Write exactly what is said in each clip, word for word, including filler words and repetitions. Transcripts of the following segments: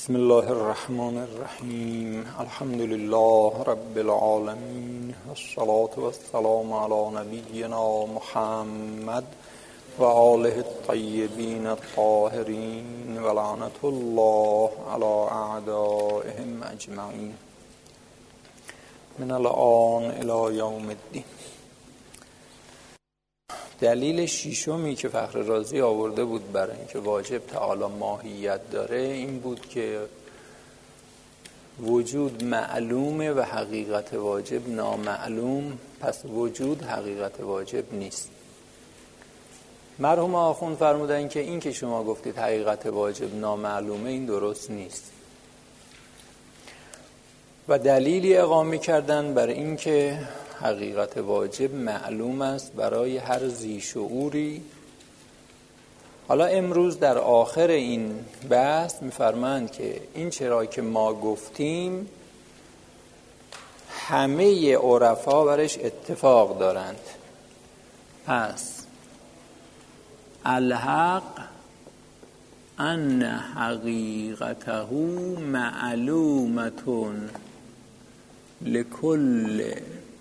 بسم الله الرحمن الرحیم. الحمد لله رب العالمین، والصلاة والسلام علی نبینا محمد و آله الطیبین الطاهرین و لعنة الله علی اعدائهم اجمعین من الآن الی یوم الدین. دلیل ششمی که فخر رازی آورده بود برای اینکه واجب تعالی ماهیت داره این بود که وجود معلومه و حقیقت واجب نامعلوم، پس وجود حقیقت واجب نیست. مرحوم آخوند فرمودن که این که شما گفتید حقیقت واجب نامعلومه این درست نیست و دلیلی اقامه کردن برای اینکه حقیقت واجب معلوم است برای هر ذی شعوری. حالا امروز در آخر این بحث می‌فرمایند که این چرا که ما گفتیم همه عرفا برش اتفاق دارند. پس الحق ان حقیقته معلومتون لکل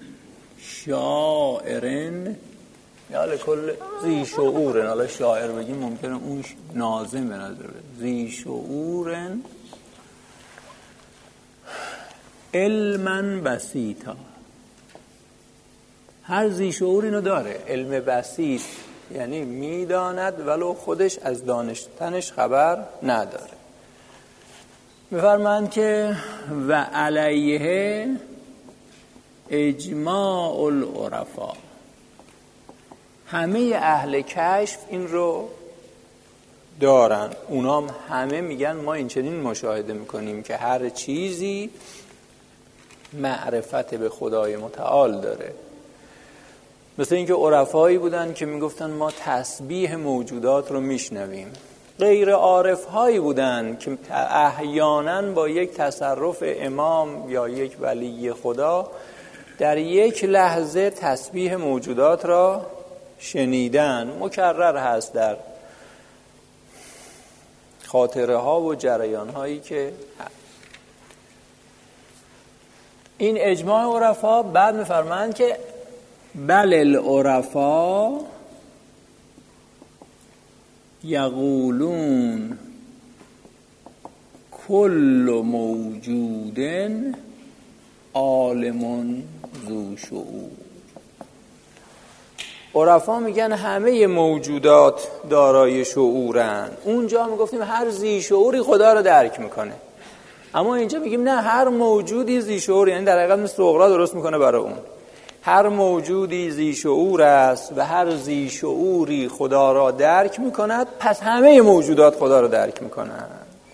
شاعرن یا لکل ذی شعورن. حالا شاعر بگیم ممکنه اون ناظم به نظر بده. ذی شعورن علما بسیطا، هر ذی شعور اینو داره. علم بسیط یعنی میداند ولو خودش از دانستنش خبر نداره. میفرمایند که و علیه اجماع العرفا، همه اهل کشف این رو دارن. اونام همه میگن ما این چنین مشاهده میکنیم که هر چیزی معرفت به خدای متعال داره. مثل اینکه عرفایی بودن که میگفتن ما تسبیح موجودات رو میشنویم. غیر عارف هایی بودن که احیانا با یک تصرف امام یا یک ولی خدا در یک لحظه تسبیح موجودات را شنیدن. مکرر هست در خاطره ها و جریان هایی که این اجماع عرفا. بعد میفرمایند که بل العرفا یقولون کل موجود عالم ذو شعور. عرفا میگن همه موجودات دارای شعورن. اونجا میگفتیم هر ذی شعوری خدا رو درک میکنه، اما اینجا میگیم نه، هر موجودی ذی شعور، یعنی در حقیقت مثل سغرا درست میکنه برای اون. هر موجودی ذی شعور است و هر ذی شعوری خدا را درک میکند، پس همه موجودات خدا را درک میکنند.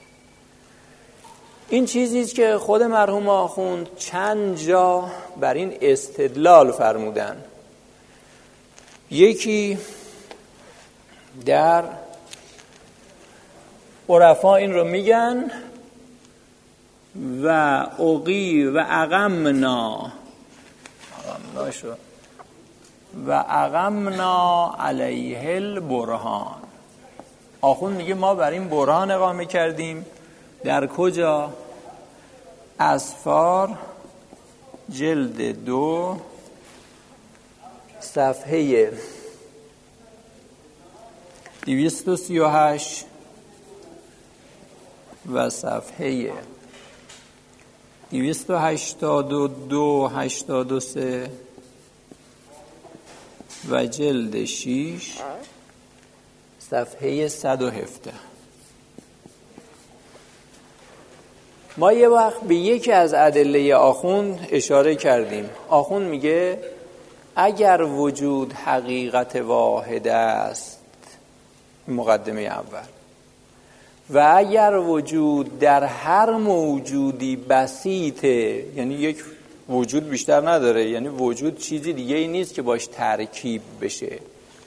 این چیزیست که خود مرحوم آخوند چند جا بر این استدلال فرمودن. یکی در عرفا این رو میگن و اقی و اقمنا اقمنا شو و اقمنا علیه البرهان. آخوند میگه ما بر این برهان اقامه کردیم. در کجا؟ اسفار جلد دو صفحه دویست و سی و هشت و صفحه دویست و هشتاد و دو هشتاد و سه و جلد شیش صفحه صد و هفده. ما یه وقت به یکی از ادله آخوند اشاره کردیم. آخوند میگه اگر وجود حقیقت واحد است، مقدمه اول، و اگر وجود در هر موجودی بسیطه، یعنی یک وجود بیشتر نداره، یعنی وجود چیزی دیگه ای نیست که باش ترکیب بشه.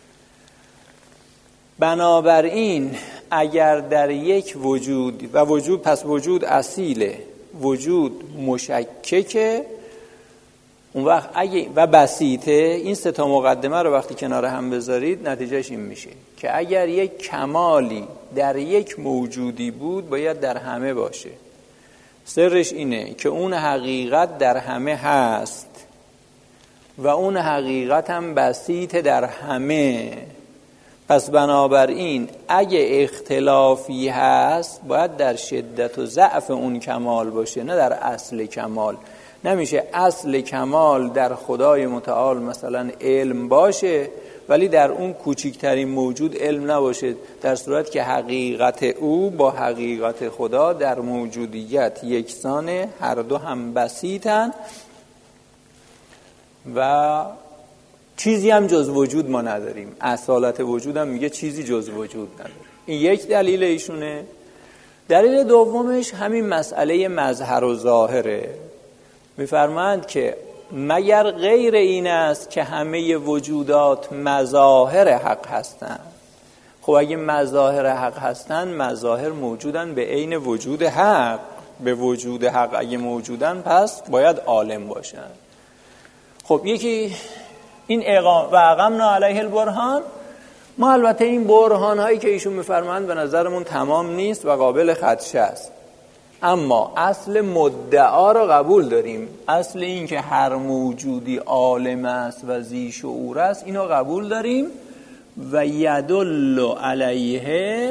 بنابراین اگر در یک وجود، و وجود پس وجود اصیله، وجود مشککه، اون وقت اگه و بسیطه، این سه تا مقدمه رو وقتی کنار هم بذارید نتیجهش این میشه که اگر یک کمالی در یک موجودی بود باید در همه باشه. سرش اینه که اون حقیقت در همه هست و اون حقیقت هم بسیط در همه. پس بنابراین اگه اختلافی هست باید در شدت و ضعف اون کمال باشه، نه در اصل کمال. نمیشه اصل کمال در خدای متعال مثلا علم باشه ولی در اون کوچکترین موجود علم نباشه، در صورت که حقیقت او با حقیقت خدا در موجودیت یکسانه، هر دو هم بسیطن و چیزی هم جز وجود ما نداریم. اصالت وجود هم میگه چیزی جز وجود نداریم. این یک دلیل ایشونه. دلیل دومش همین مسئله مظهر و ظاهره. میفرمایند که مگر غیر این است که همه وجودات مظاهر حق هستند. خب اگه مظاهر حق هستند، مظاهر موجودن به عین وجود حق. به وجود حق اگه موجودن پس باید عالم باشن. خب یکی این اقام و اقمنا علیه البرهان. ما البته این برهان هایی که ایشون میفرمایند به نظرمون تمام نیست و قابل خدشه است، اما اصل مدعا رو قبول داریم. اصل این که هر موجودی عالم است و ذی شعور است اینو قبول داریم. و یدل علیه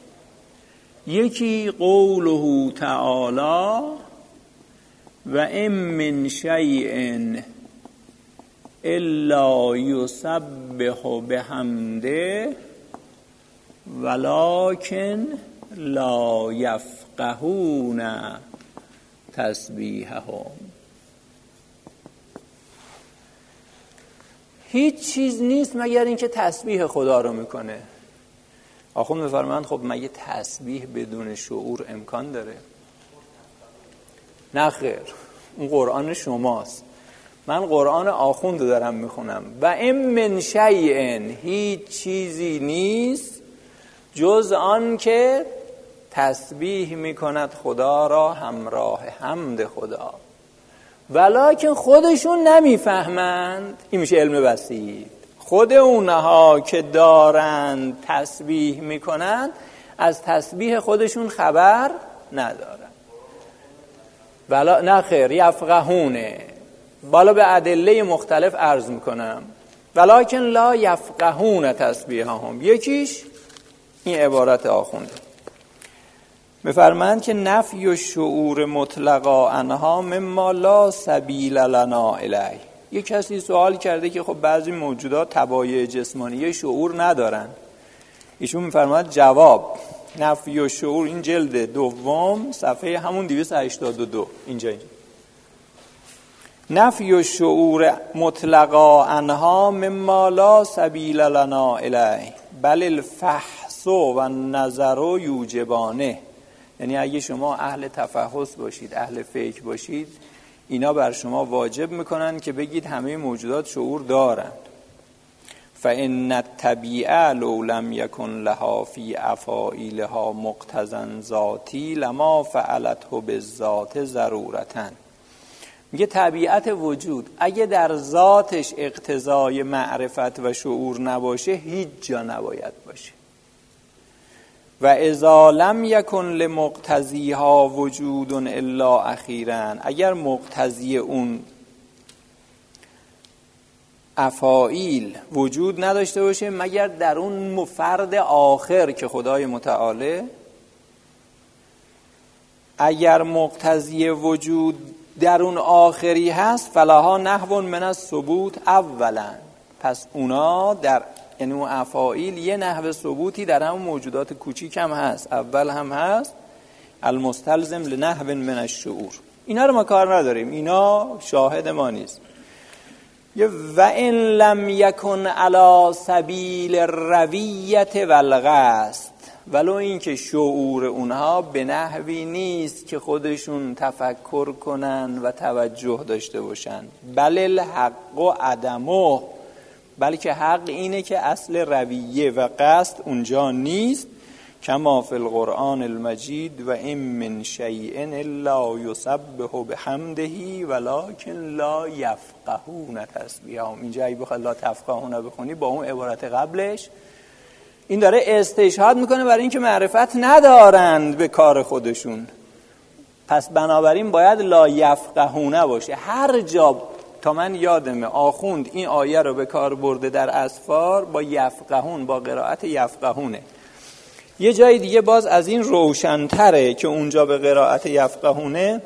یکی قوله تعالی و ام من شیء الا یسبح بحمده ولکن لا یفقهون تسبیحهم. هیچ چیز نیست مگر اینکه تسبیح خدا رو میکنه. آخوند میفرمایند خب مگه تسبیح بدون شعور امکان داره؟ نه خیر، اون قرآن شماست. من قرآن آخوند دارم میخونم. و ام من شیء، هیچ چیزی نیست جز آن که تسبیح میکند خدا را همراه حمد خدا، ولکن خودشون نمیفهمند. این میشه علم بسیط. خود اونها که دارند تسبیح میکنند از تسبیح خودشون خبر ندارن. ولا نه خیر، یفقهونه. بالا به ادله مختلف عرض میکنم. ولکن لا یفقهون تسبیحهم. یکیش این عبارت آخونده میفرمایند که نفی و شعور مطلقا عنها مما لا سبیل لنا الیه. یک کسی سوال کرده که خب بعضی موجودات طبایع جسمانی شعور ندارن. ایشون میفرماید جواب نفی و شعور، این جلد دوم صفحه همون دویست و هشتاد و دو اینجا اینجا نفی و شعور مطلقا عنها مما لا سبیل لنا الیه بل الفحص و النظر یوجبانه. یعنی اگه شما اهل تفحص باشید، اهل فکر باشید، اینا بر شما واجب میکنن که بگید همه موجودات شعور دارند. فإن الطبیعه لو لم یکن لها فی افاعیلها مقتضا ذاتی لما فعلته بالذات ضرورتاً. میگه طبیعت وجود اگه در ذاتش اقتضای معرفت و شعور نباشه هیچ جا نباید باشه. و اذا لم یکن لمقتضیها وجود الا اخیراً، اگر مقتضی اون افاعیل وجود نداشته باشه مگر در اون فرد آخر که خدای متعاله، اگر مقتضی وجود در اون آخری هست فلاها نحو من الثبوت اولا، پس اونا در یعنی اون افاعیل یه نحو ثبوتی در همون موجودات کوچیک هم هست، اول هم هست، المستلزم لنحو من الشعور. اینا رو ما کار نداریم، اینا شاهد ما نیست. و ان لم یکن علی سبیل الرویت والقصد، ولو این که شعور اونها به نحوی نیست که خودشون تفکر کنن و توجه داشته باشن. بل الحق و عدمه، بلکه حق اینه که اصل رویه و قصد اونجا نیست. کما فی القرآن المجید و این من شیء الا یسبح بحمده ولکن لا یفقهون تسبیحهم. اینجا اگه بخواد لا تفقهون بخونی با اون عبارت قبلش، این داره استشهاد میکنه برای اینکه معرفت ندارند به کار خودشون، پس بنابراین باید لا یفقهونه باشه. هر جا تا من یادمه آخوند این آیه رو به کار برده در اسفار با یفقهون، با قرائت یفقهونه. یه جای دیگه باز از این روشن‌تره که اونجا به قرائت یفقهونه،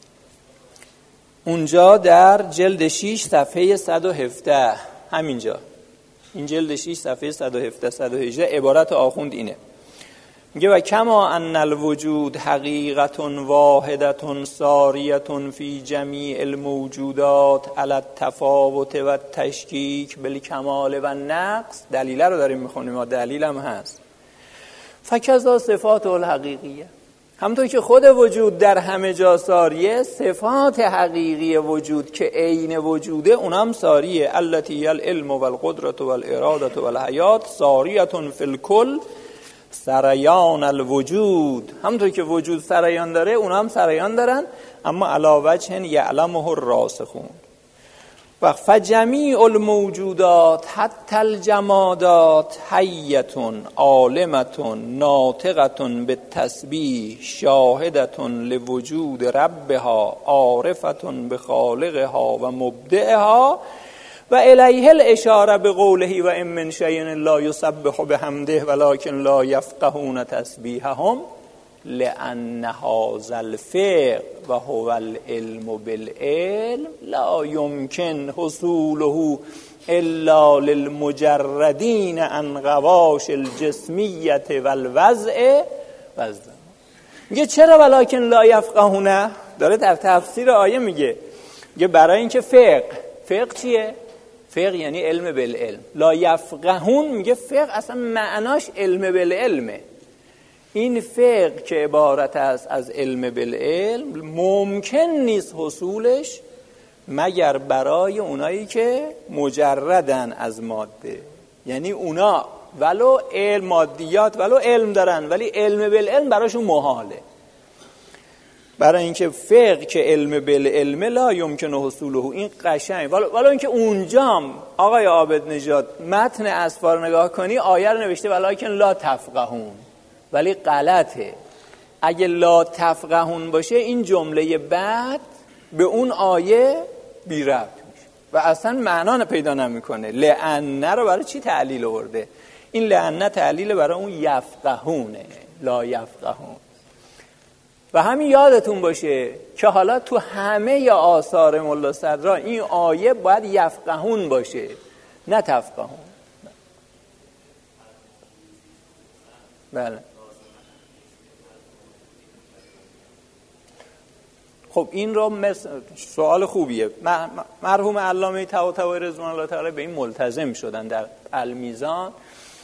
اونجا در جلد شش صفحه صد و هفده، همینجا این جلد شش صفحه صد و هفده صد و هجده عبارت آخوند اینه، میگه و کما ان الوجود حقیقت واحدت ساریت فی جمیع الموجودات علی التفاوت و تشکیک بالکمال و نقص. دلیل رو داریم میخونیم، ما دلیل هم هست. فکذا صفات الحقیقیه، همونطور که خود وجود در همه جا ساریه، صفات حقیقی وجود که عین وجوده اونم ساریه. التی العلم و القدرت و الاراده و الحیات ساریتون فی الکل سریان الوجود. همونطور که وجود سریان داره اونا هم سریان دارن، اما علی وجه یعلمه الراسخون. و فجمیع الموجودات حتی الجمادات حیتون عالمتون ناطقتون بالتسبیح شاهدتون لوجود ربها عارفتون بخالقها و مبدعها و الیه الاشاره بقوله و ان من شیء لا یسبح بحمده ولکن لا یفقهون تسبیحهم لأن هذا الفقه و هو العلم بالعلم لا يمكن حصوله الا للمجردین عن غواش الجسمیت والوضع والزمان. میگه چرا ولکن لا یفقهونه؟ داره در تفسیر آیه میگه میگه برای اینکه فقه، فقه چیه؟ فقه یعنی علم بالعلم. لا یفقهون میگه فقه اصلا معناش علم بالعلمه. این فقه که عبارت است از علم بالعلم ممکن نیست حصولش مگر برای اونایی که مجردن از ماده، یعنی اونا ولو علم مادیات ولو علم دارن ولی علم بالعلم براشون محاله. برای اینکه فقه که علم بالعلم لا یمکن حصوله، این قشنگ ولو, ولو اینکه اونجام آقای عابد نژاد متن اسفار نگاه کنی آیه رو نوشته ولکن لا تفقهون، ولی غلطه. اگه لا تفقهون باشه این جمله بعد به اون آیه بی ربط میشه و اصلا معنا پیدا نمیکنه. لعنه رو برای چی تعلیل آورده؟ این لعنه تعلیل برای اون یفقهونه، لا یفقهون. و همین یادتون باشه که حالا تو همه آثار ملا صدرا این آیه باید یفقهون باشه نه تفقهون. بله. خب این رو مثل سوال خوبیه. مرحوم علامه طباطبایی رضوان الله تعالی به این ملتزم شدن در المیزان.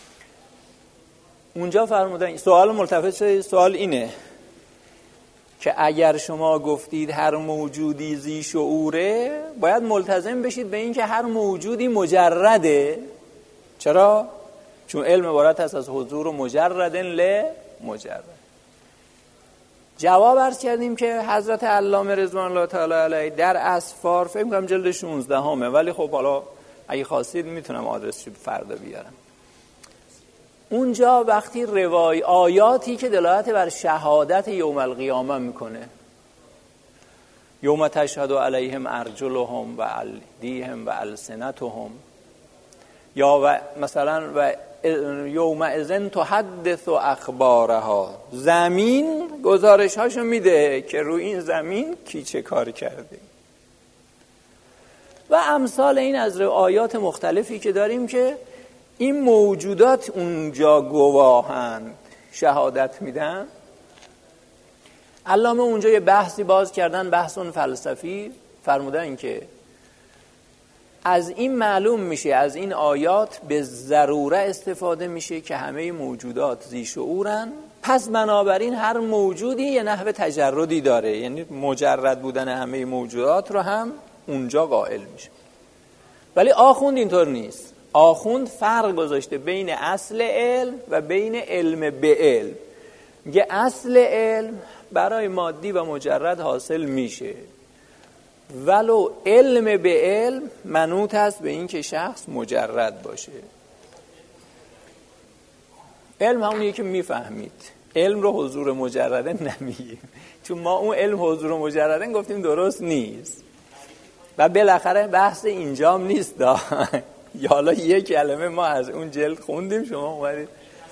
اونجا فرمودن سوال ملتفت شده، سوال اینه که اگر شما گفتید هر موجودی ذی شعوره باید ملتزم بشید به این که هر موجودی مجرده. چرا؟ چون علم عبارت هست از حضور و مجردن ل مجرد. جواب عرض کردیم که حضرت علامه رضوان الله تعالی علیه در اسفار فکر می‌کنم جلد شانزده همه، ولی خب حالا اگه خواستید میتونم آدرسش فردا بیارم. اونجا وقتی روای آیاتی که دلالت بر شهادت یوم القیامه میکنه، یوم تشهد علیهم ارجلهم و ایدیهم و السنتهم، یا و مثلا و یوم اذن تحدث اخبارها، زمین گزارش هاشو میده که روی این زمین کی چه کار کرده و امثال این از آیات مختلفی که داریم که این موجودات اونجا گواهند، شهادت میدن. علامه اونجا یه بحثی باز کردن، بحثون فلسفی، فرمودن که از این معلوم میشه، از این آیات به ضروره استفاده میشه که همه موجودات ذی شعورن، پس بنابراین هر موجودی یه نحو تجردی داره، یعنی مجرد بودن همه موجودات رو هم اونجا قائل میشه. ولی آخوند اینطور نیست. آخوند فرق گذاشته بین اصل علم و بین علم به علم. میگه اصل علم برای مادی و مجرد حاصل میشه، ولو علم به علم منوط است به این که شخص مجرد باشه. علم همونیه که میفهمید. علم رو حضور مجرده نمیگیم، چون ما اون علم حضور مجرده گفتیم درست نیست و بالاخره بحث اینجام نیست. یا حالا یک کلمه ما از اون جلد خوندیم، شما اومدید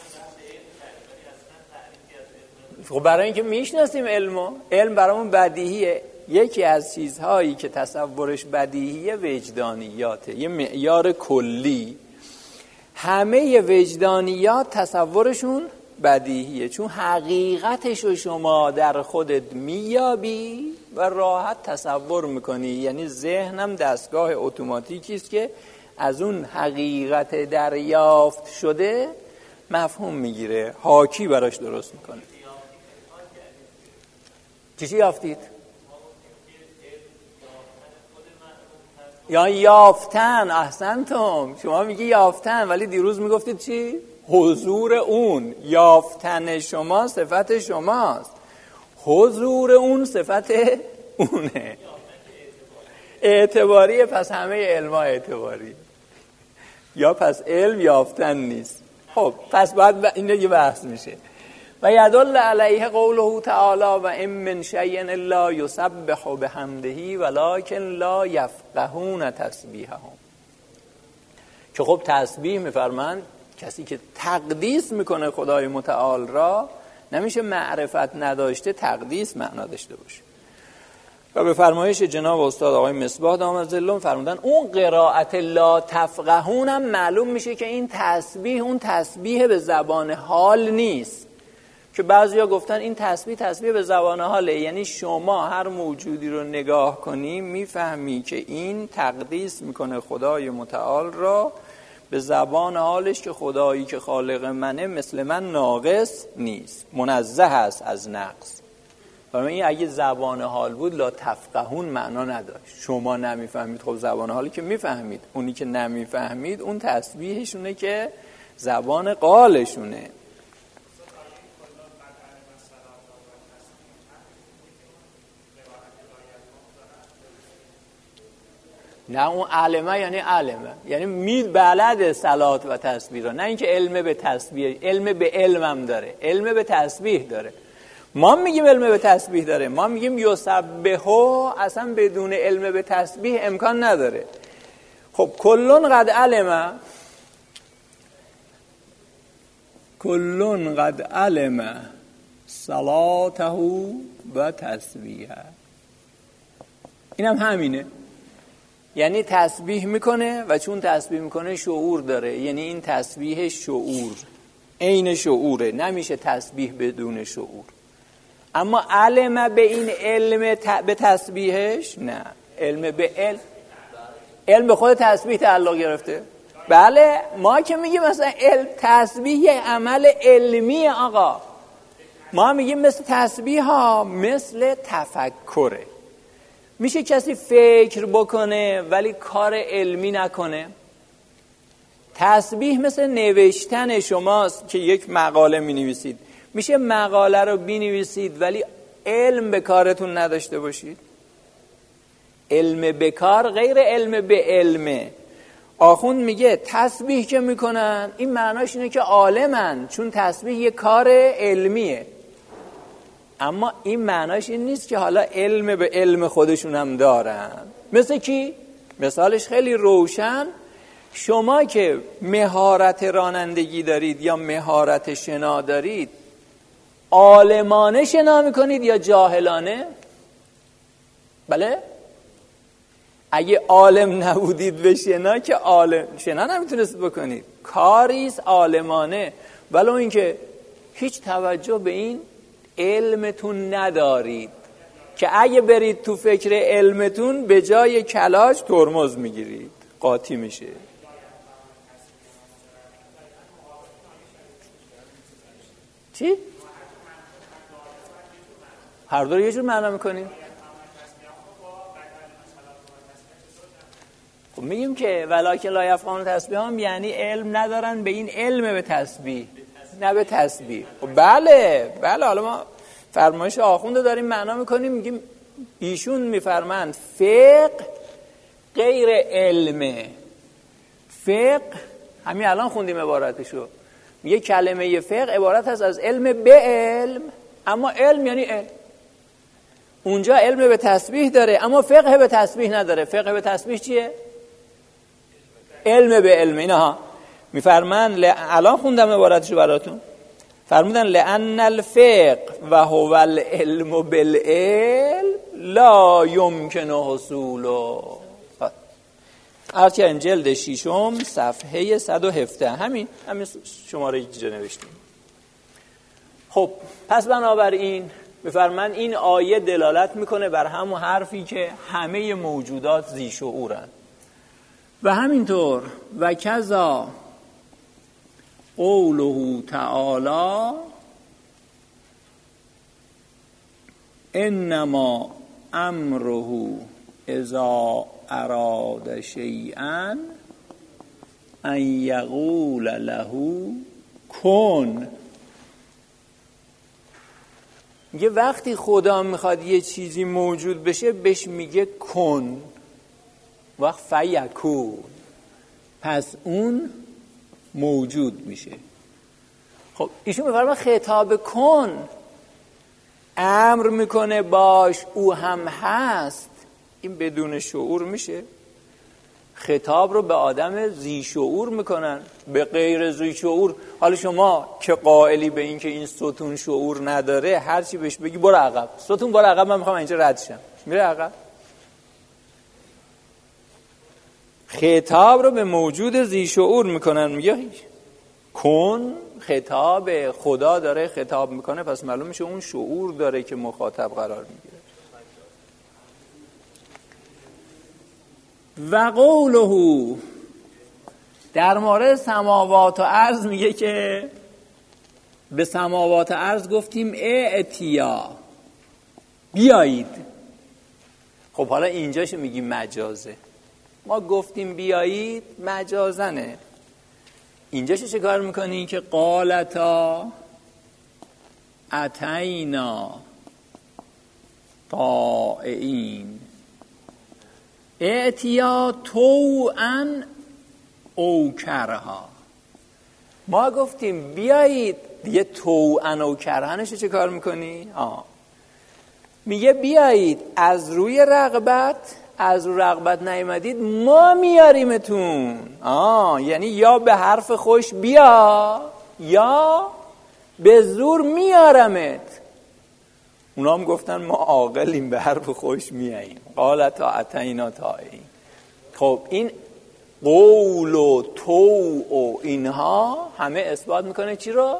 خب برای اینکه میشناسیم علمو. علم برامون بدیهیه. یکی از چیزهایی که تصورش بدیهیه وجدانیاته، یه معیار کلی. همه وجدانیات تصورشون بدیهیه، چون حقیقتش رو شما در خودت میابی و راحت تصور میکنی. یعنی ذهنم دستگاه اتوماتیکی است که از اون حقیقت دریافت شده مفهوم میگیره، حاکی براش درست میکنه. چی چی یافتید؟ یا یافتن. احسنتم، شما میگی یافتن، ولی دیروز میگفتید چی؟ حضور اون. یافتن شما صفت شماست، حضور اون صفت اونه. اعتباریه، پس همه علما اعتباری. یا پس علم یافتن نیست. خب پس بعد این دیگه بحث میشه. و یدل علیه قوله تعالی و ان من شیء الا یسبح بحمده ولکن لا یفقهون تسبیحهم. که خب تسبیح میفرمند کسی که تقدیس میکنه خدای متعال را، نمیشه معرفت نداشته تقدیس معنا داشته باشه. و به فرمایش جناب استاد آقای مصباح دامت ظلهم فرمودن اون قرائت لا تفقهون هم معلوم میشه که این تسبیح اون تسبیح به زبان حال نیست، که بعضیا گفتن این تسبیح تسبیح به زبان حاله. یعنی شما هر موجودی رو نگاه کنی میفهمی که این تقدیس میکنه خدای متعال را به زبان حالش که خدایی که خالق منه مثل من ناقص نیست، منزه است از نقص. برای این اگه زبان حال بود لا تفقهون معنا نداشت. شما نمیفهمید، خب زبان حالی که میفهمید. اونی که نمیفهمید اون تسبیحشونه که زبان قالشونه. نه اون علمه یعنی علمه، یعنی مید بلد صلات و تسبیح را، نه اینکه علم به تسبیح. علم به علمم داره، علم به تسبیح داره. ما میگیم علم به تسبیح داره، ما میگیم یسبحو اصلا بدون علم به تسبیح امکان نداره. خب کلون قد علمه، کلون قد علمه صلاته و تسبیحه. اینم هم همینه، یعنی تسبیح میکنه و چون تسبیح میکنه شعور داره. یعنی این تسبیح شعور، عین شعوره، نمیشه تسبیح بدون شعور. اما علم به این علم ت... به تسبیحش نه. علم به علم، علم به خود تسبیح تعلق گرفته. بله ما که میگیم مثلا علم تسبیح عمل علمی آقا، ما میگیم مثل تسبیح ها مثل تفکره. میشه کسی فکر بکنه ولی کار علمی نکنه. تسبیح مثل نوشتن شماست که یک مقاله می نویسید. میشه مقاله رو بی نویسید ولی علم به کارتون نداشته باشید. علم به کار غیر علم به علمه. آخوند میگه تسبیح که میکنن این معناش اینه که عالمن، چون تسبیح یه کار علمیه. اما این معناش این نیست که حالا علم به علم خودشون هم دارن. مثل کی؟ مثالش خیلی روشن. شما که مهارت رانندگی دارید یا مهارت شنا دارید، عالمانه شنا میکنید یا جاهلانه؟ بله؟ اگه عالم نبودید به شنا که عالم شنا نمیتونستید بکنید. کاریست عالمانه، ولو اینکه هیچ توجه به این علمتون ندارید که اگه برید تو فکر علمتون به جای کلاج ترمز میگیرید، قاطی میشه. چی؟ هر دو رو یه جور معنا میکنیم. خب میگیم که ولکن لا یفقهون تسبیح هم یعنی علم ندارن به این علم به تسبیح، نه به تسبیح. خب بله بله، حالا ما فرمایش آخوند رو داریم معنا میکنیم، میگیم ایشون میفرمند فقه غیر علمه. فقه همین الان خوندیم عبارتشو، میگه کلمه فقه عبارت هست از علم به علم، اما علم یعنی علم. اونجا علم به تسبیح داره اما فقه به تسبیح نداره. فقه به تسبیح چیه؟ علم به علم. اینها میفرمند ل... الان خوندم عبارتشو براتون، فرمودن لأن الفقه و هو العلم بالعلم لا یمکن حصوله. ارچه جلد شیشم صفحه صد و هفده، همین همین شماره اینجا نوشتیم. خب پس بنابراین میفرمایند این آیه دلالت میکنه بر همون حرفی که همه موجودات ذی شعورن. و همینطور و کذا قوله تعالی انما امره اذا اراد شیئا ان یقول له کن. میگه وقتی خدا میخواد یه چیزی موجود بشه بهش میگه کن، وقت فیکون، پس اون موجود میشه. خب ایشون میفرما خطاب کن، امر میکنه باش، او هم هست، این بدون شعور میشه؟ خطاب رو به آدم ذی شعور میکنن، به غیر ذی شعور. حالا شما که قائلی به این که این ستون شعور نداره، هر چی بهش بگی برو عقب، ستون برو عقب، من میخوام اینجا رد شم، میره عقب. خطاب رو به موجود ذی شعور میکنن، میگه کن، خطاب خدا داره خطاب میکنه، پس معلوم میشه اون شعور داره که مخاطب قرار میگیره. و قوله در مورد سماوات و ارض میگه که به سماوات و ارض گفتیم ائتیا، بیایید. خب حالا اینجاشو میگیم مجازه، ما گفتیم بیایید مجازنه، اینجاشو چه کار میکنی که قالتا اتینا طائعین. ائتیا طوعا او کرها، ما گفتیم بیایید، دیگه طوعا او کرهنش چه کار میکنی؟ آه. میگه بیایید از روی رغبت، از روی رغبت نیامدید ما میاریمتون. آه یعنی یا به حرف خوش بیا یا به زور میارمت. اونا هم گفتن ما عاقلیم به حرف خوش میاییم. قالت اتینا طائعین. خب این قول و طوع و اینها همه اثبات میکنه چی رو؟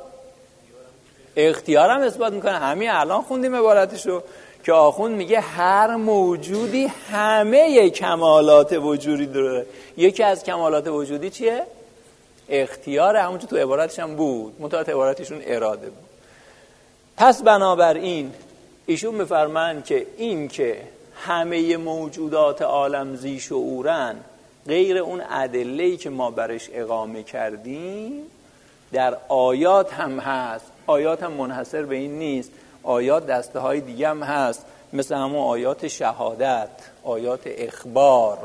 اختیار هم اثبات میکنه. همین الان خوندیم عبارتشو که آخوند میگه هر موجودی همه کمالات وجودی داره. یکی از کمالات وجودی چیه؟ اختیاره، همونجور تو عبارتش هم بود، متأ عبارتشون اراده بود. پس بنابراین ایشون میفرمایند که این که همه موجودات عالم ذی شعورن، غیر اون ادله‌ای که ما برش اقامه کردیم در آیات هم هست. آیات هم منحصر به این نیست، آیات دسته های دیگه هم هست، مثل همون آیات شهادت، آیات اخبار.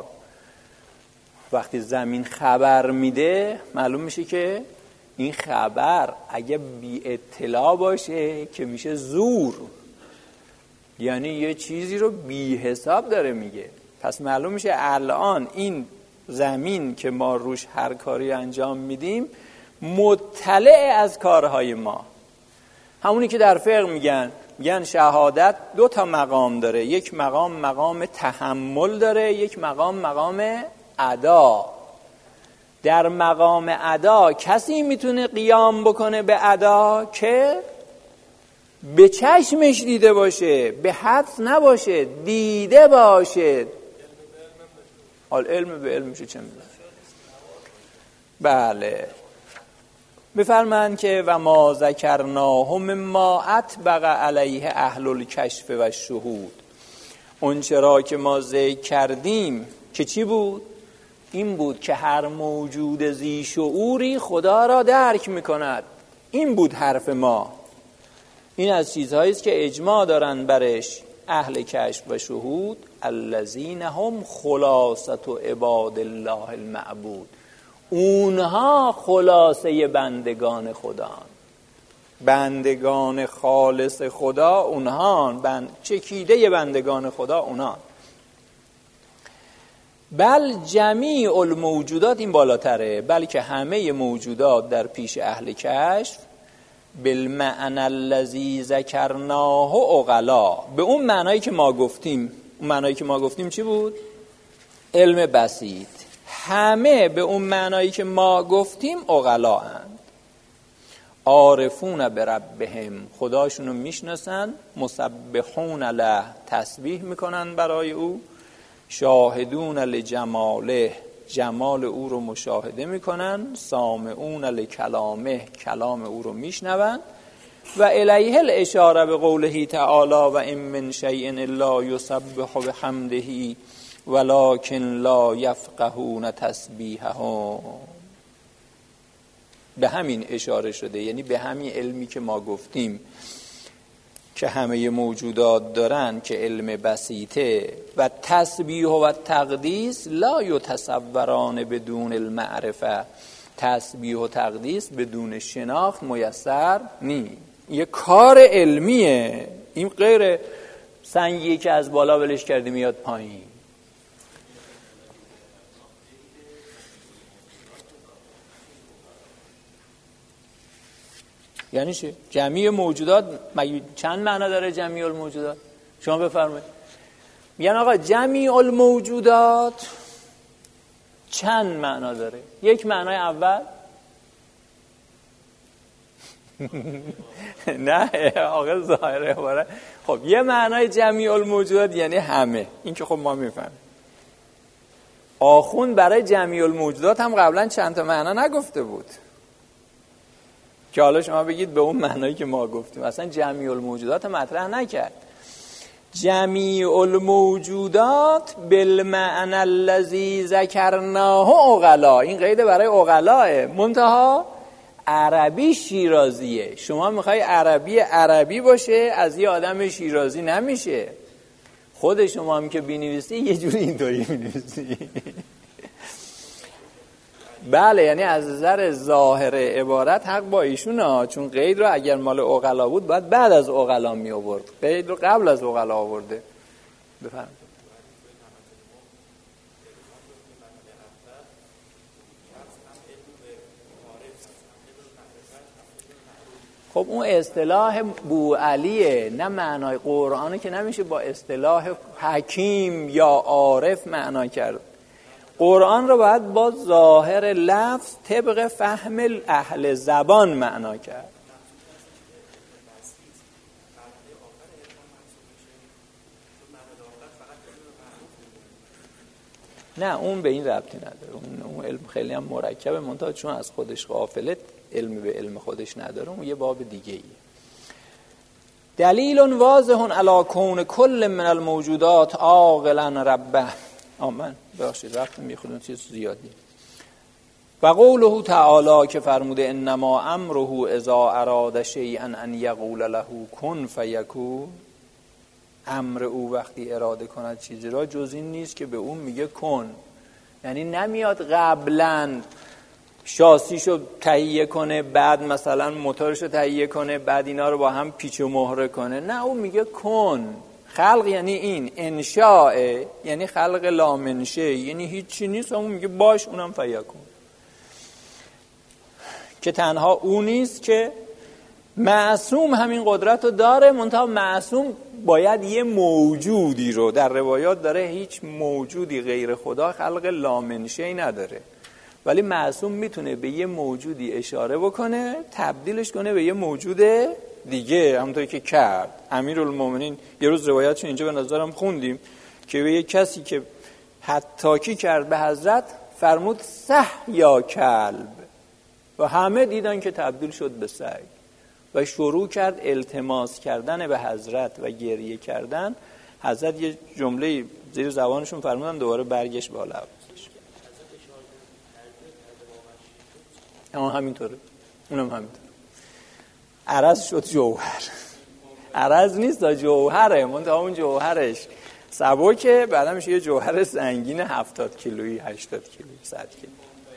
وقتی زمین خبر میده معلوم میشه که این خبر اگه بی اطلاع باشه که میشه زور، یعنی یه چیزی رو بی حساب داره میگه. پس معلوم میشه الان این زمین که ما روش هر کاری انجام میدیم مطلع از کارهای ما. همونی که در فقه میگن میگن شهادت دو تا مقام داره، یک مقام مقام تحمل داره، یک مقام مقام ادا. در مقام ادا کسی میتونه قیام بکنه به ادا که به چشمش دیده باشه، به حدس نباشه، دیده باشه. حال علم به علمشو چه میدونه؟ بله. میفرمایند که و ما ذکرناه مما اطبق علیه اهل الکشف و الشهود. اون چرا که ما ذکر کردیم که چی بود؟ این بود که هر موجود ذی شعوری خدا را درک میکند. این بود حرف ما. این از چیزهایی است که اجماع دارن برش اهل کشف و شهود. الذین هم خلاصة عباد الله المعبود. اونها خلاصه بندگان خدا، بندگان خالص خدا اونها، بند... چکیده بندگان خدا اونها. بل جمیع الموجودات، این بالاتره، بلکه همه موجودات در پیش اهل کشف بالمعنى الذی ذکرناه عقلا، به اون معنایی که ما گفتیم. اون معنایی که ما گفتیم چی بود؟ علم بسیط. همه به اون معنایی که ما گفتیم عقلا اند. عارفون بربهم، خداشونو میشناسن. مسبحون له، تسبیح میکنن برای او. شاهدون لجماله، جمال او رو مشاهده میکنن. سامعون لکلامه، کلام او رو میشنون. و الیه الاشاره به قوله تعالی و ان من شیء الا یسبح بحمده ولکن لا یفقهون تسبیحهم. به همین اشاره شده، یعنی به همین علمی که ما گفتیم که همه موجودات دارن که علم بسیطه. و تسبیح و تقدیس لا یتصوران بدون المعرفه، تسبیح و تقدیس بدون شناخت میسر نیست. یه کار علمیه. این غیر سنگی که از بالا ولش کردی میاد پایین. یعنی چه؟ جمیع موجودات مگه چند معنا داره جمیع الموجودات؟ شما بفرمایید. میگن آقا جمیع الموجودات چند معنا داره؟ یک معنای اول نه آقا ظاهره عبارت. خب یه معنای جمیع الموجودات یعنی همه. این که خب ما میفهمیم. آخوند برای جمیع الموجودات هم قبلا چند تا معنا نگفته بود که حالا شما بگید به اون معنایی که ما گفتیم. اصلا جمیع الموجودات مطرح نکرد. جمیع الموجودات بالمعنى الذی ذکرناه عقلا، این قید برای عقلاه. منتها عربی شیرازیه. شما میخوای عربی عربی باشه، از یه آدم شیرازی نمیشه. خود شما هم که بینویسی یه جوری اینطوری بینویسی. بله، یعنی از نظر ظاهر عبارت حق با ایشونه، چون قید رو اگر مال عقلا بود باید بعد از عقلا می آورد. قید رو قبل از عقلا آورده. بفرمایید. خب اون اصطلاح بوعلیه، نه معنای قرآنه که نمیشه با اصطلاح حکیم یا عارف معنا کرد. قرآن رو باید با ظاهر لفظ طبق فهم اهل زبان معنا کرد. نه اون به این ربطی نداره. اون, اون علم خیلی هم مرکبه، منتها چون از خودش غافله، علم به علم خودش نداره، اون یه باب دیگه ایه. دلیل واضح علی کون کل من الموجودات عاقلا ربه. آمن بخشید رفتم یه خودم چیز زیادی. و قوله تعالی که فرموده انما امره اذا اراد شیئا ان یقول له کن فیکون. امر او وقتی اراده کند چیزی را جز این نیست که به اون میگه کن. یعنی نمیاد قبلا شاسیشو تهیه کنه، بعد مثلا موتورشو تهیه کنه، بعد اینا رو با هم پیچ و مهره کنه. نه، اون میگه کن. خلق یعنی این، انشاء یعنی خلق لا منشه، یعنی هیچی نیست، اون میگه باش، اونم فیکون. که تنها اون نیست که معصوم همین قدرت رو داره، منتها معصوم باید یه موجودی رو، در روایات داره هیچ موجودی غیر خدا خلق لا منشه نداره، ولی معصوم میتونه به یه موجودی اشاره بکنه، تبدیلش کنه به یه موجود دیگه، همونطوری که کرد امیرالمومنین. یه روز روایتشو اینجا به نظرم خوندیم که به یه کسی که حتاکی کرد به حضرت فرمود سح یا کلب، و همه دیدن که تبدیل شد به سگ و شروع کرد التماس کردن به حضرت و گریه کردن. حضرت یه جمله زیر زبانشون فرمودن، دوباره برگشت بالا. اما همینطوره، اونم همینطوره. عرض شد جوهر. عرض نیست دا جوهره، منتها اون جوهرش سبکه، بعدا میشه یه جوهر سنگین هفتاد کیلویی، هشتاد کیلویی، صد کیلو.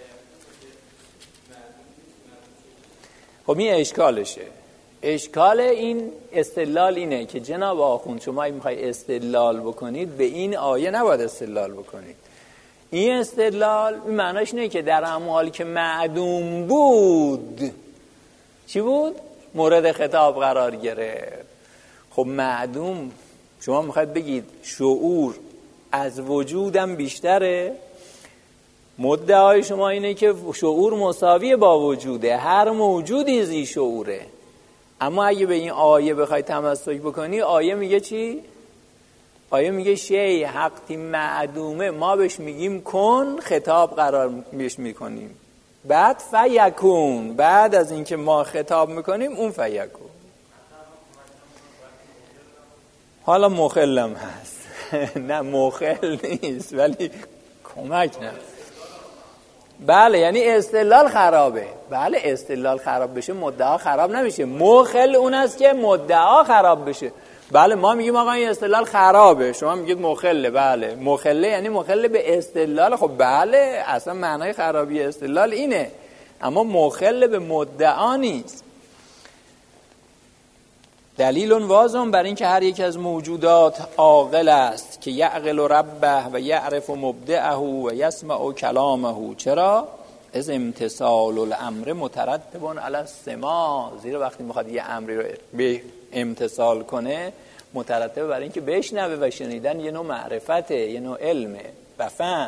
خب این اشکالشه. اشکال این استدلال اینه که جناب آخوند شما اگه میخوای استدلال بکنید به این آیه نباید استدلال بکنید. این استدلال این معناش اینه که در همون حالی که معدوم بود چی بود؟ مورد خطاب قرار گرفت. خب معدوم شما میخواید بگید شعور از وجودم بیشتره؟ مدعای شما اینه که شعور مساوی با وجوده، هر موجودی ذی شعوره. اما اگه به این آیه بخوای تمسک بکنی، آیه میگه چی؟ آیه میگه شی حقی معدومه، ما بهش میگیم کن، خطاب قرار بهش میکنیم، بعد فیکون، بعد از اینکه ما خطاب میکنیم اون فیکون. حالا مخلم هست نه مخل نیست ولی کمک نه. بله یعنی استدلال خرابه. بله استدلال خراب بشه مدعا خراب نمیشه. مخل اون است که مدعا خراب بشه. بله ما میگیم آقا این استدلال خرابه، شما میگید مخله. بله مخله یعنی مخله به استدلال. خب بله اصلا معنای خرابی استدلال اینه، اما مخله به مدعا نیست. دلیل واضح بر این که هر یک از موجودات عاقل است که یعقل ربه و یعرف مبدعه و یسمع کلامه. چرا؟ از امتثال الامر مترتب علی السماع، زیرا وقتی میخواد یه امری رو به امتثال کنه مترتب بر این که بشنوه و شنیدن یه نوع معرفته، یه نوع علمه و فهم.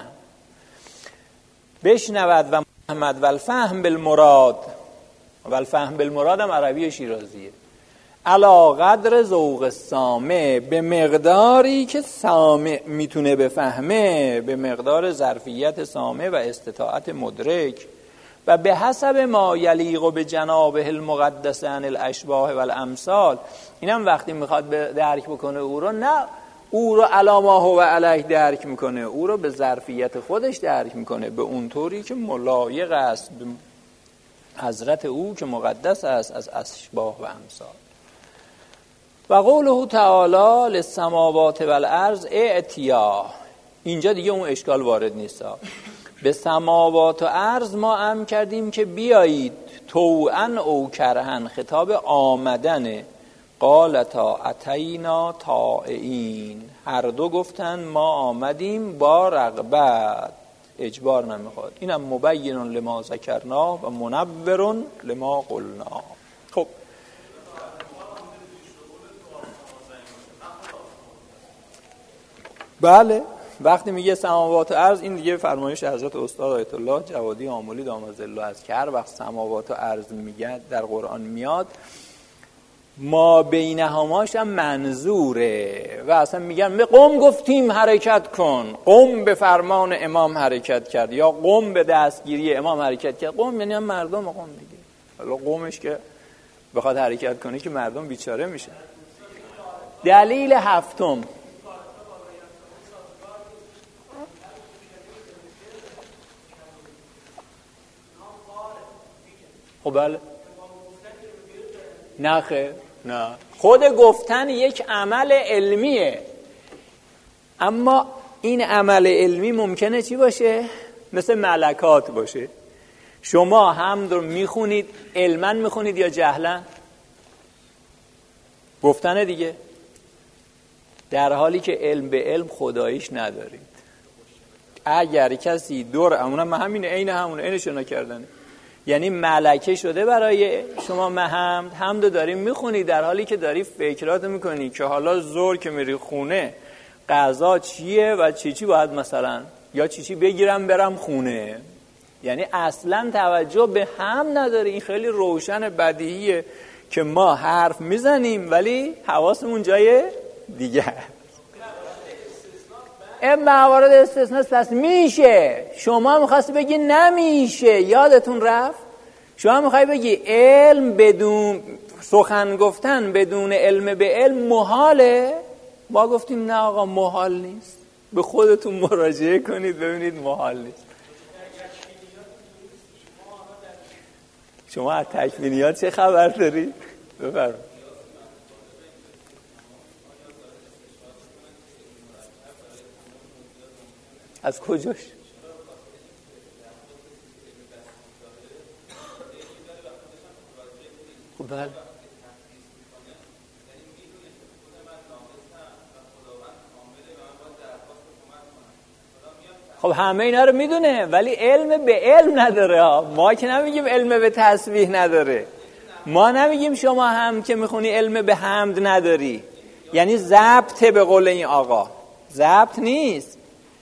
بشنود و محمد و الفهم بالمراد، و الفهم بالمراد هم عربی شیرازیه، علا قدر ذوق السامع، به مقداری که سامع میتونه بفهمه، به مقدار ظرفیت سامع و استطاعت مدرک، و به حسب ما یلیق به جنابه المقدس عن الاشباه و الامثال. اینم وقتی میخواد درک بکنه او رو، نه او رو علا ما هو علیه درک میکنه، او رو به ظرفیت خودش درک میکنه، به اون طوری که ملایق است به حضرت او که مقدس است از اشباه و امثال. و قوله تعالی للسماوات والارض ائتیا، اینجا دیگه اون اشکال وارد نیست. به سماوات و ارض ما امر کردیم که بیایید، طوعا او کرهن، خطاب آمدنه. قالتا اتینا طائعین، هر دو گفتن ما آمدیم با رغبت، اجبار نمیخواد. اینم مبین لما ذکرنا و منور لما قلنا. خب بله وقتی میگه سماوات و ارض، این دیگه فرمایش حضرت استاد آیت الله جوادی آملی دام ظله است که هر وقت سماوات و ارض میگه در قرآن میاد، ما بینهماش هم منظوره. و اصلا میگن به قوم گفتیم حرکت کن، قوم به فرمان امام حرکت کرد، یا قوم به دستگیری امام حرکت کرد. قوم یعنی هم مردم قوم دیگه. حالا قومش که بخواد حرکت کنه که مردم بیچاره میشه. دلیل هفتم، خب بله نه خیر نه، خود گفتن یک عمل علمیه، اما این عمل علمی ممکنه چی باشه؟ مثل ملکات باشه. شما حمد رو میخونید علما میخونید یا جهلا؟ گفتن دیگه، در حالی که علم به علم خداییش ندارید. اگر کسی دور اونم همینه، عین همونه، عین شنا کردنه، یعنی ملکه شده برای شما حمد، حمد داریم میخونی در حالی که داری فکرات میکنی که حالا زور که میری خونه غذا چیه و چی چی باید مثلا، یا چی چی بگیرم برم خونه. یعنی اصلا توجه به هم نداری. این خیلی روشن بدیهیه که ما حرف میزنیم ولی حواسمون جای دیگه هست. این موارد استثناء پس میشه. شما میخواستی بگی نمیشه، یادتون رفت؟ شما میخوای بگی علم بدون سخن گفتن بدون علم به علم محاله؟ ما گفتیم نه آقا محال نیست. به خودتون مراجعه کنید ببینید محال نیست. شما از تکوینیات چه خبر دارید؟ بفرمایید. از کجاش؟ خب بله. خب همه اینا رو میدونه ولی علم به علم نداره ها. ما که نمیگیم علم به تسبیح نداره، ما نمیگیم شما هم که میخونی علم به حمد نداری، یعنی ضبط به قول این آقا ضبط نیست.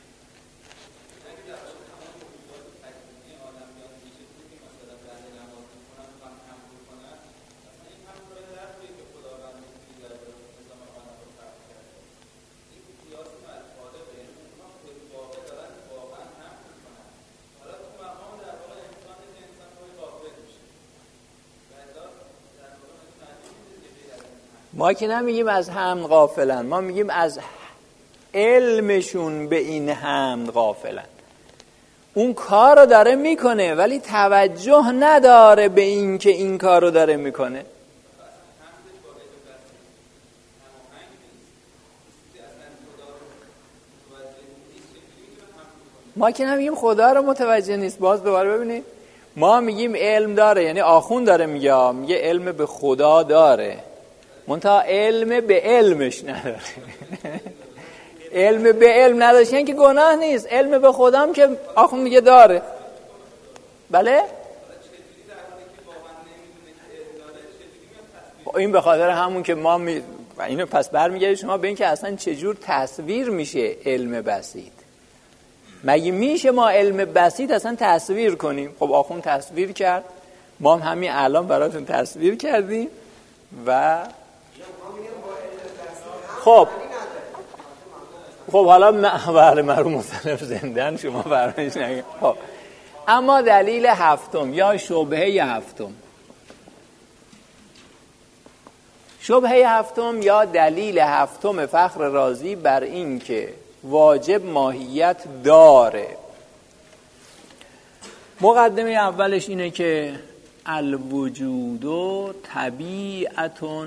ما که نمیگیم از حمد غافلن، ما میگیم از علمشون به این حمد غافلن. اون کار رو داره میکنه ولی توجه نداره به این که این کار رو داره میکنه. ما که نمیگیم خدا رو متوجه نیست. باز دوباره ببینید، ما میگیم علم داره، یعنی آخوند داره میگه میگه علم به خدا داره، منتها علم به علمش نداره. علم به علم نداشتن که گناه نیست، علم به خودم که آخوند میگه داره. بله؟ این به خاطر همون که ما می... اینو پس برمیگردید شما به این که اصلا چجور تصویر میشه علم بسیط. مگه میشه ما علم بسیط اصلا تصویر کنیم؟ خب آخوند تصویر کرد، ما هم همین الان براتون تصویر کردیم و خب خب حالا بله مرو مختلف زندن شما فرمایش نگید. خب اما دلیل هفتم یا شبهه هفتم، شبهه هفتم یا دلیل هفتم فخر رازی بر این که واجب ماهیت داره. مقدمه اولش اینه که الوجود طبیعتون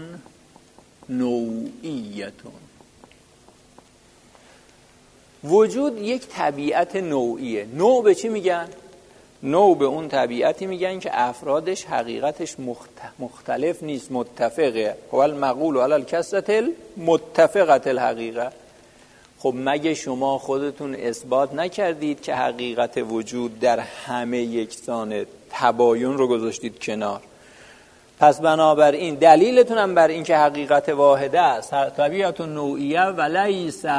نوعیتون. وجود یک طبیعت نوعیه. نوع به چی میگن؟ نوع به اون طبیعتی میگن که افرادش حقیقتش مختلف نیست، متفقه. هو المقول علی الکثرة المتفقة الحقیقه. خب مگه شما خودتون اثبات نکردید که حقیقت وجود در همه یکسانه؟ تباین رو گذاشتید کنار. پس بنابراین دلیلتون هم بر این که حقیقت واحده است، طبیعت نوعیه و لیست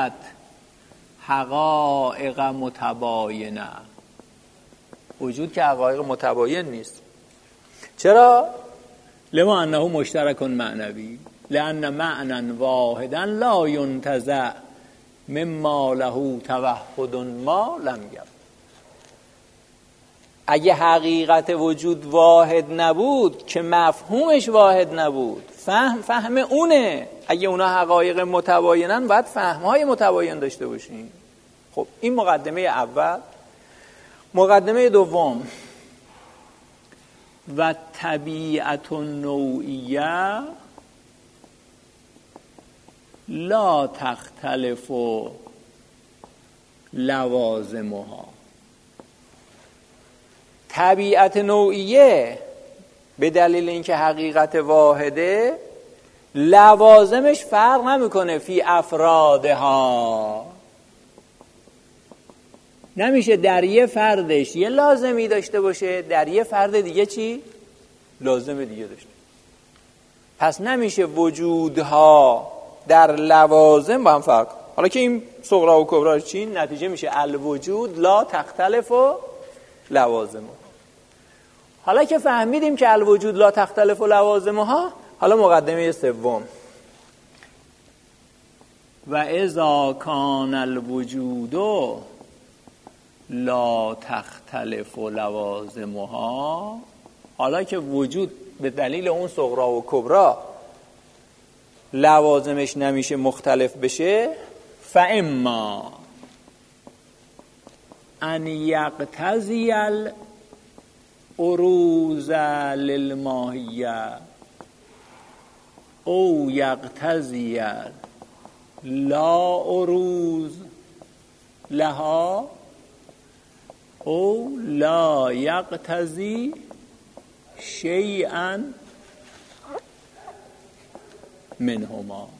حقایق متباینه. وجود که حقایق متباین نیست. چرا؟ لما انه مشترک معنوی، لان معنی واحدا لا ينتزع مما له توحد ما لم یکن. اگه حقیقت وجود واحد نبود که مفهومش واحد نبود، فهم فهم اونه. اگه اونا حقایق متباینن باید فهمهای متباین داشته باشین. خب این مقدمه اول. مقدمه دوم، و طبیعت نوعیه لا تختلف لوازمها. طبیعت نوعیه به دلیل اینکه حقیقت واحده لوازمش فرق نمیکنه فی افرادها. نمیشه در یه فردش یه لازمی داشته باشه، در یه فرد دیگه چی؟ لازم دیگه داشته. پس نمیشه وجودها در لوازم با هم فرق. حالا که این صغرا و کبرا چی؟ نتیجه میشه الوجود لا تختلف و لوازم. حالا که فهمیدیم که الوجود لا تختلف و لوازمها، حالا مقدمه سوم، و اذا کان الوجود لا تختلف و لوازمها. حالا که وجود به دلیل اون صغرا و کبرا لوازمش نمیشه مختلف بشه، فاما ان یقتضی اروز للماهیه او یقتضی لا اروز لها او لا یقتضی شیئا منهما.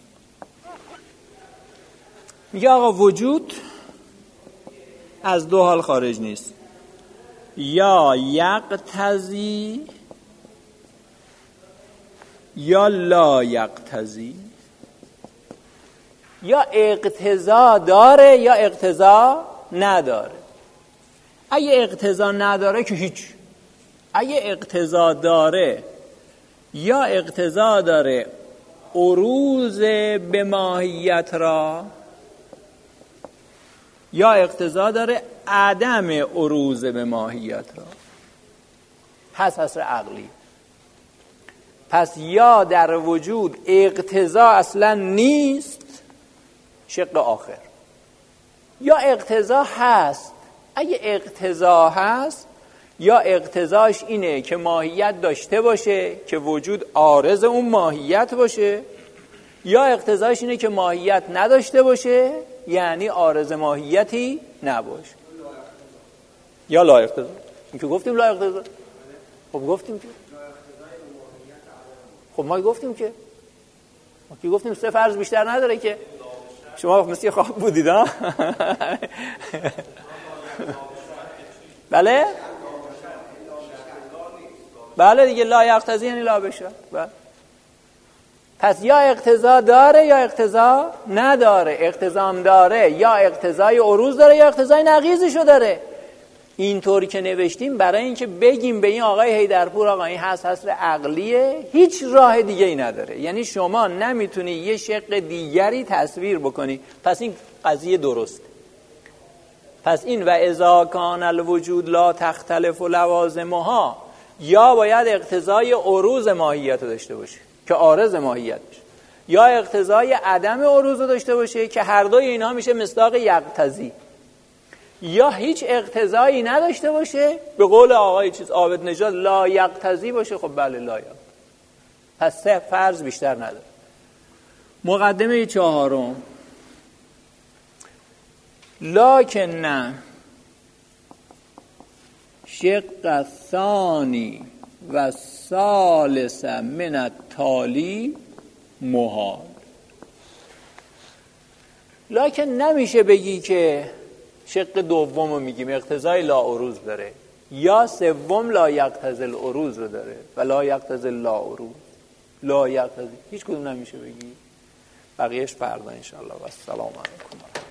میگه آقا وجود از دو حال خارج نیست، یا یقتضی یا لا یقتضی، یا اقتضا داره یا اقتضا نداره. اگه اقتضا نداره که هیچ، اگه اقتضا داره یا اقتضا داره عروض به ماهیت را یا اقتضا داره عدم عروض به ماهیت را، پس حصر عقلی. پس یا در وجود اقتضا اصلا نیست، شق آخر، یا اقتضا هست. اگه اقتضا هست، یا اقتضاش اینه که ماهیت داشته باشه که وجود عارض اون ماهیت باشه، یا اقتضاش اینه که ماهیت نداشته باشه یعنی عارض ماهیتی نباشه. یا لا اقتضا. این که گفتیم لا اقتضا. خب گفتیم که خب ما گفتیم که ما که گفتیم سه فرض بیشتر نداره که. شما مثل خواب بودید ها. بله بله دیگه، لا یقتضی یعنی لا بشه. بله. پس یا اقتضا داره یا اقتضا نداره. اقتضام داره یا اقتضای عروض داره یا اقتضای نقیضشو داره. اینطوری که نوشتیم برای اینکه بگیم به این آقای حیدرپور آقا این هست حصر عقلیه، هیچ راه دیگه ای نداره. یعنی شما نمیتونی یه شق دیگری تصویر بکنی. پس این قضیه درست. پس این و اذا کان الوجود لا تختلف لوازمها، یا باید اقتضای عروض ماهیت رو داشته باشه که عارض ماهیت باشه، یا اقتضای عدم عروض رو داشته باشه که هر دوی اینا میشه مصداق یقتضی، یا هیچ اقتضایی نداشته باشه به قول آقای چیز عابد نژاد لا یقتضی باشه. خب بله لا یقتضی. پس سه فرض بیشتر نداره. مقدمه چهارم، لکن نه شق الثانی و ثالث من التالی محال. لکن نمیشه بگی که شق دوم رو میگیم اقتضای لا عروض داره، یا سوم لا یقتضی العروض رو داره و لا یقتضی لا عروض. لا یقتضی هیچ کدوم نمیشه بگی. بقیهش فردا انشاءالله. و السلام علیکم.